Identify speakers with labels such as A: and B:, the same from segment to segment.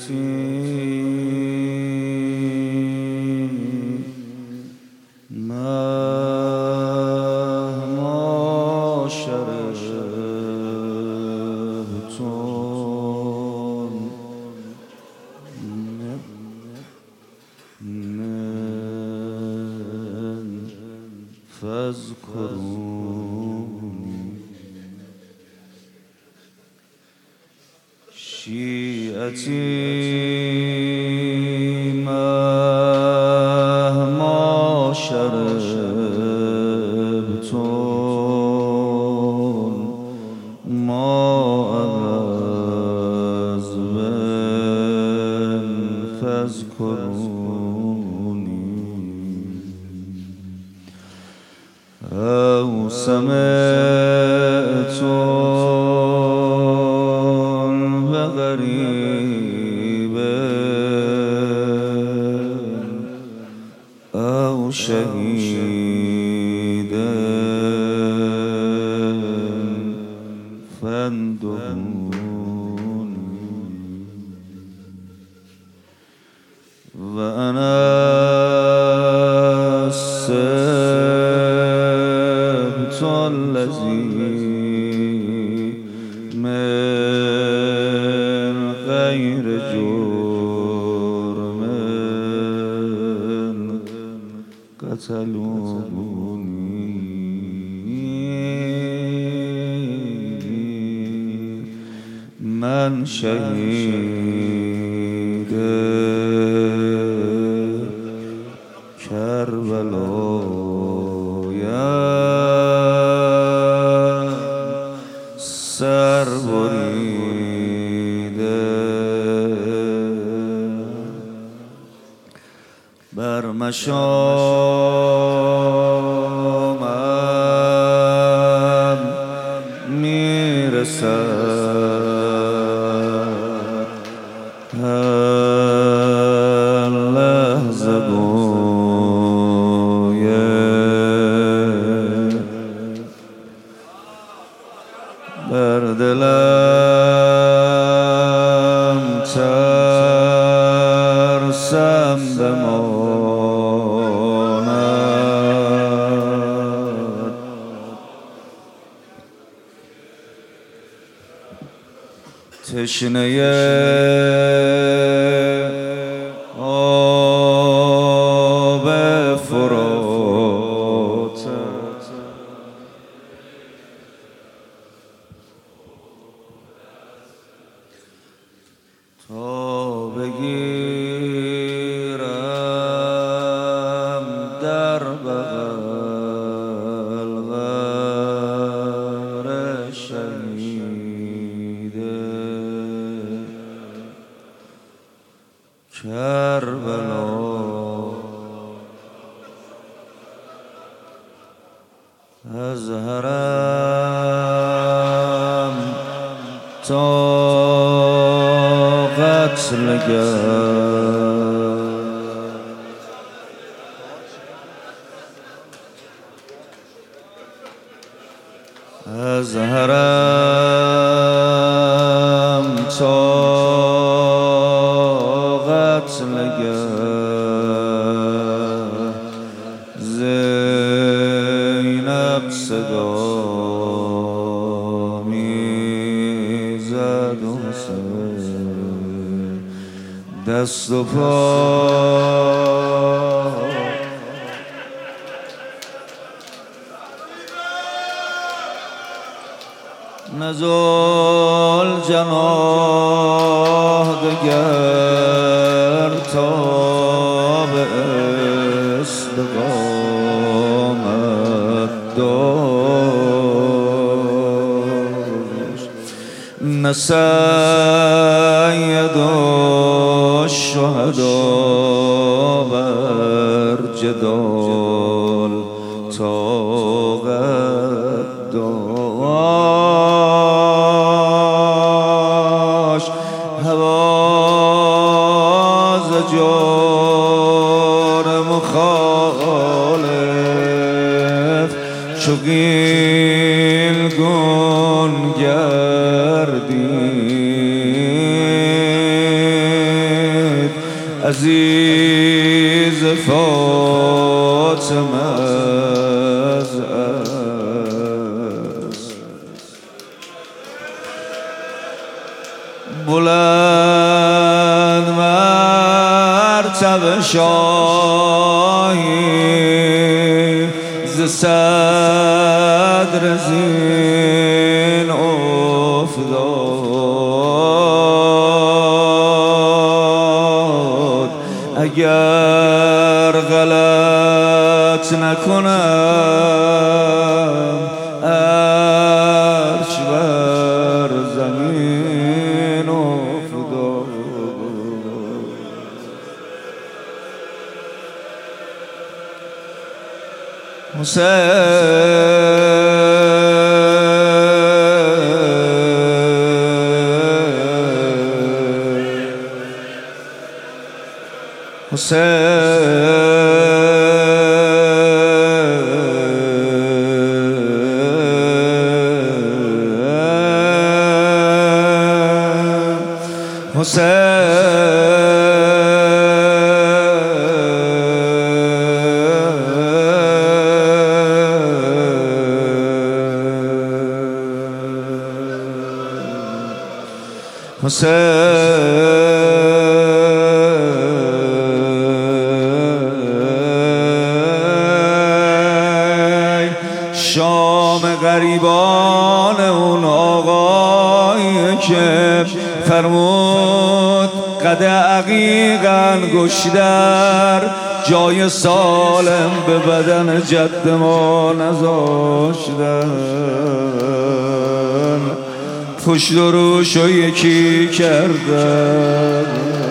A: مهما شربتم فاذكروني شیعتی مهما شربتم ما عذبا فاذكروني أو سمعتم بغريب أو شهيدا فاندهوني وأنا السبت الذي من غير جرم قتلوني من شهید کربلایم سر بریده بر مشامم میرسد هر لحظه باید بر دلم ترسم بماند تشنه آب فرات تا بگیرم در بغل غر شهیده کربلا از حرم تا قتل از حرم تا قتل زینب صدا میزد حسین دست و پا نزل جناح دگر تا به استقامت داشت نه سید الشهدا بر جدال طاقت داشت حواز جور مخالف چو گیلگون گردید عزیز فاطمه است. بلند مرتبه شاهی ز صدر زین افتاد. اگر غلط نکنم عرش بر زمین افتاد. شام غریبان اون آقایی که فرمود قد عقیق انگشتر جای سالم به بدن جد ما نذاشتن. پشت و روشو یکی کردن.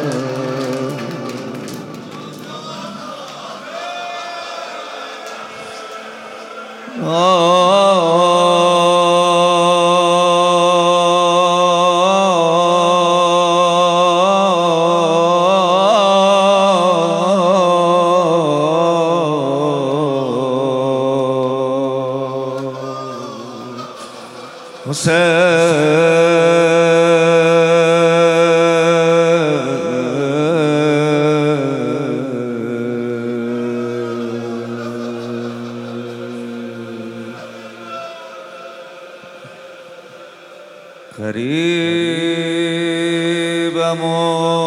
A: غریبم و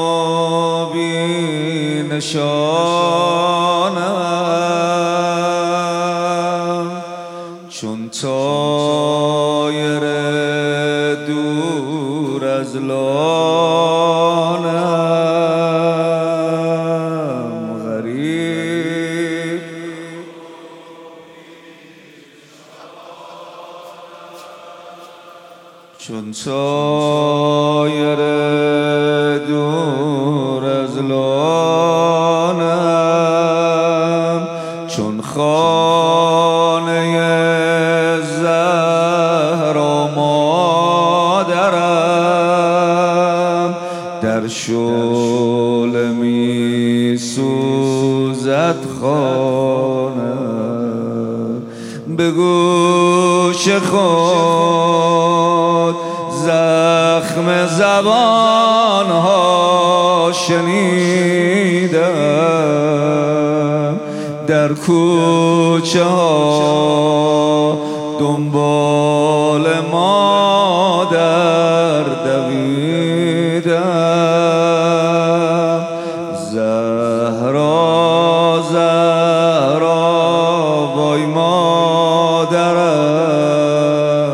A: بی نشانم چون طایر دور از لانم. غریب چون طایر دور از لانم. چون خانه زهرا مادرم در شعله می سوزد خانم. به گوش خود زخم زبانها شنیدم. در کوچه ها دنبال مادر دویدم. زهرا زهرا وای مادرم.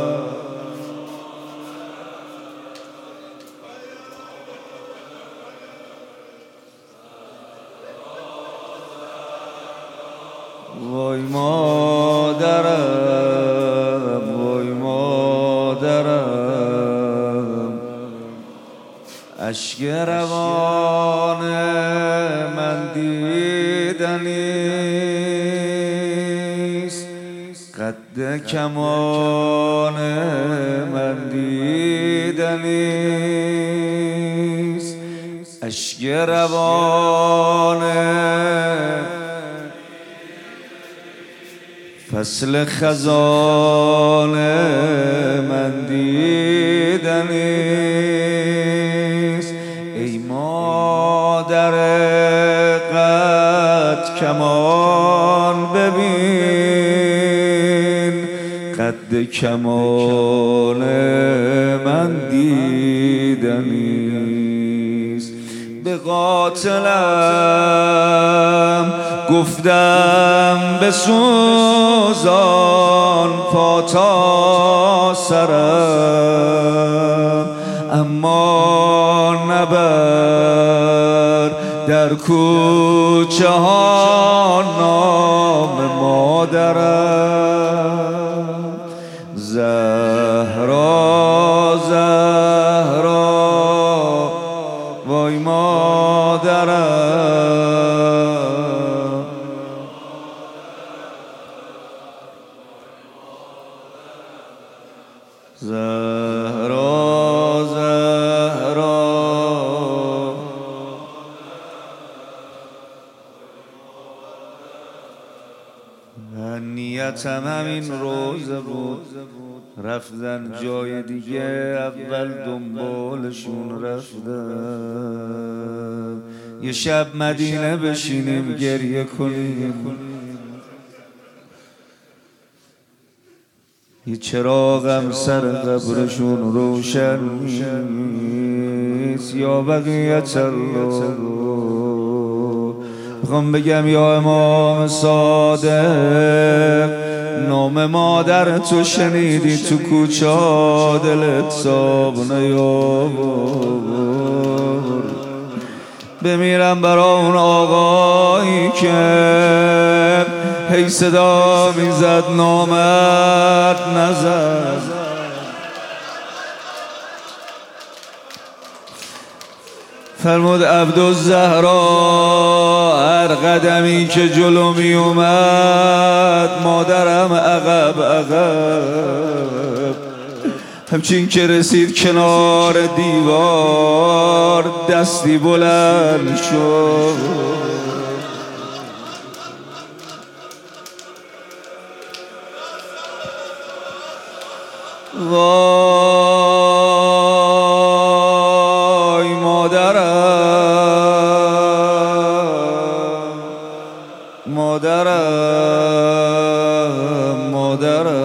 A: وای مادرم وای مادرم. اشک روان من دیدنیست. قد کمان من دیدنیست. اشک روان فصل خزان من دیدنیست. ای مادر کمان ببین، قد کمان من دیدنیست. به قاتلم گفتم بسوزان پا تا سرم، اما نبر در کوچه ها نام مادرم. زهرا زهرا وای مادرم، زهرا زهرا. نیتم همین روزه بود، رفتن جای دیگه اول دنبالشون رفتم. یه شب مدینه بشینیم گریه کنیم، یه چراغم سر قبرشون روشن نیست. یا بقیت الله، میخوام بگم یا امام صادق، نام مادر تو شنیدی تو کوچه دلت صاب نیاورد. بمیرم برا اون آقایی که هی صدا میزد نامت نزد. فرمود عبدالزهرا هر قدمی که جلو می اومد مادرم عقب عقب، همچین که رسید کنار دیوار دستی بلند شد. وای مادرم مادرم مادرم.